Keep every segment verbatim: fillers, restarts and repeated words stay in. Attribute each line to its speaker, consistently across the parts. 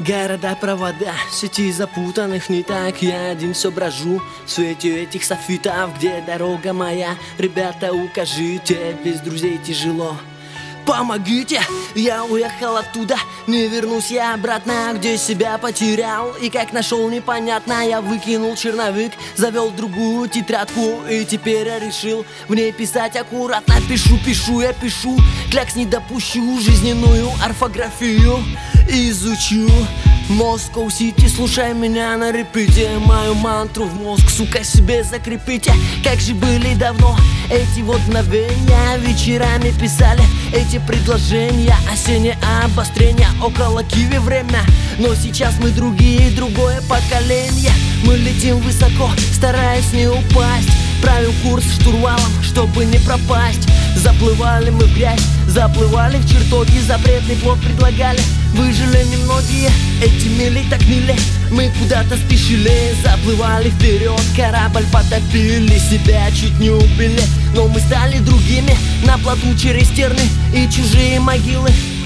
Speaker 1: Города, провода, сети запутанных не так. Я один все брожу в свете этих софитов. Где дорога моя? Ребята, укажите, без друзей тяжело. Помогите, я уехал оттуда, не вернусь я обратно. Где себя потерял и как нашел, непонятно. Я выкинул черновик, завел другую тетрадку, и теперь я решил в ней писать аккуратно. Пишу, пишу, я пишу, клякс не допущу. Жизненную орфографию изучу. Москва Сити, слушай меня на репите. Мою мантру в мозг, сука, себе закрепите. Как же были давно эти вот мгновения. Вечерами писали эти предложения. Осеннее обострение, около Киви время. Но сейчас мы другие, другое поколение. Мы летим высоко, стараясь не упасть. Правим курс штурвалом, чтобы не пропасть. Заплывали мы в грязь, заплывали в чертоги. Запретный плод предлагали, выжили немногие. Эти мили так мили, мы куда-то спешили. Заплывали вперед, корабль потопили. Себя чуть не убили, но мы стали другими. На плоту через терны и чужие могилы.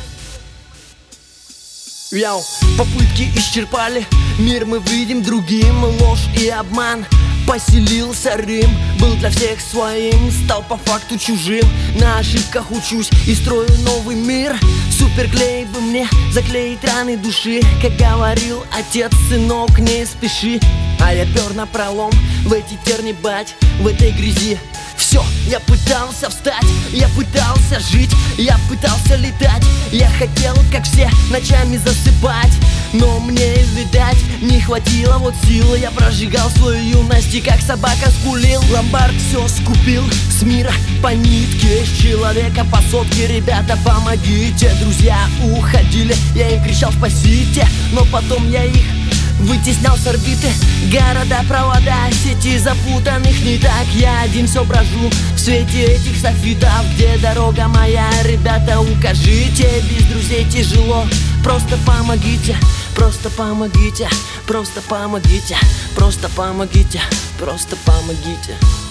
Speaker 1: Яу, попытки исчерпали, мир мы видим другим. Ложь и обман, поселился Рим. Был для всех своим, стал по факту чужим. На ошибках учусь и строю новый мир. Суперклей бы мне заклеить раны души. Как говорил отец, сынок, не спеши. А я пер напролом в эти терни, бать, в этой грязи. Все, я пытался встать, я пытался жить, я пытался летать. Я хотел, как все, ночами засыпать, но мне, видать, не хватило вот силы. Я прожигал свою юность и как собака скулил. Ломбард все скупил с мира по нитке, с человека по сотке. Ребята, помогите, друзья уходили. Я им кричал спасите, но потом я их вытеснял с орбиты. Города, провода, сети запутанных не так. Я один все брожу в свете этих софитов. Где дорога моя? Ребята, укажите, без друзей тяжело. Просто помогите, просто помогите, просто помогите, просто помогите, просто помогите.